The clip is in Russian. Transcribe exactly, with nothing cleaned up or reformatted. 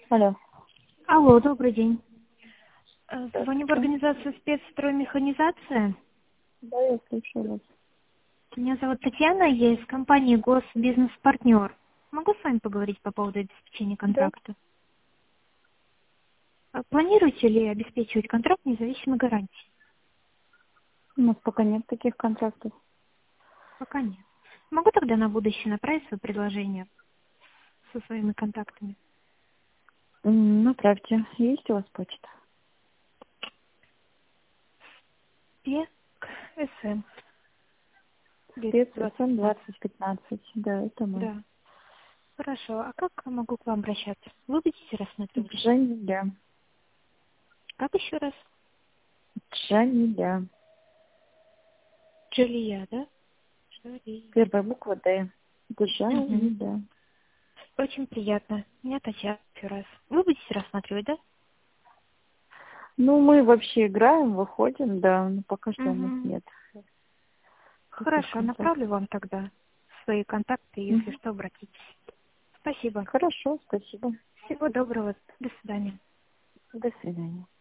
Алло. Алло, добрый день. Э, Звоню в Здравствуйте. организацию спецстроймеханизация. Да, я слушаю вас. Меня зовут Татьяна, я из компании Госбизнес-партнер. Могу с вами поговорить по поводу обеспечения Да. контракта? А Планируете ли обеспечивать контракт независимой гарантии? У нас пока нет таких контрактов. Пока нет. Могу тогда на будущее направить свое предложение со своими контактами? М, Направьте. Есть у вас почта? Пек СМ. Спец двадцать СМ пятнадцать. двадцать пятнадцать. Да, это мы. Да. Хорошо. А как могу к вам обращаться? Вы будете рассматривать? Джамиля. Как еще раз? Джамиля. Джулия, да? Джулия. Первая буква Д. Мгм. Джамиля. Очень приятно. Меня Татьяна еще раз. Вы будете рассматривать, да? Ну, мы вообще играем, выходим, да, но пока что у нас Угу. нет таких Хорошо, контрактов. направлю вам тогда свои контакты, если Мгм. что, обратитесь. Спасибо. Хорошо, спасибо. Всего доброго. До свидания. До свидания.